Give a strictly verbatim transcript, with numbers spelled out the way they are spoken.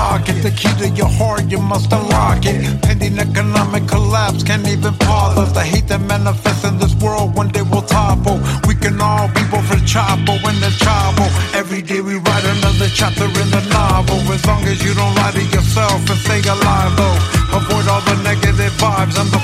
pocket. The key to your heart, you must unlock it. Pending economic collapse, can't even pause us. The hate that manifests in this world one day will topple. We can all be both a chopper and a chopper. Every day we write another chapter in the novel. As long as you don't lie to yourself and stay alive though. Avoid all the negative vibes and the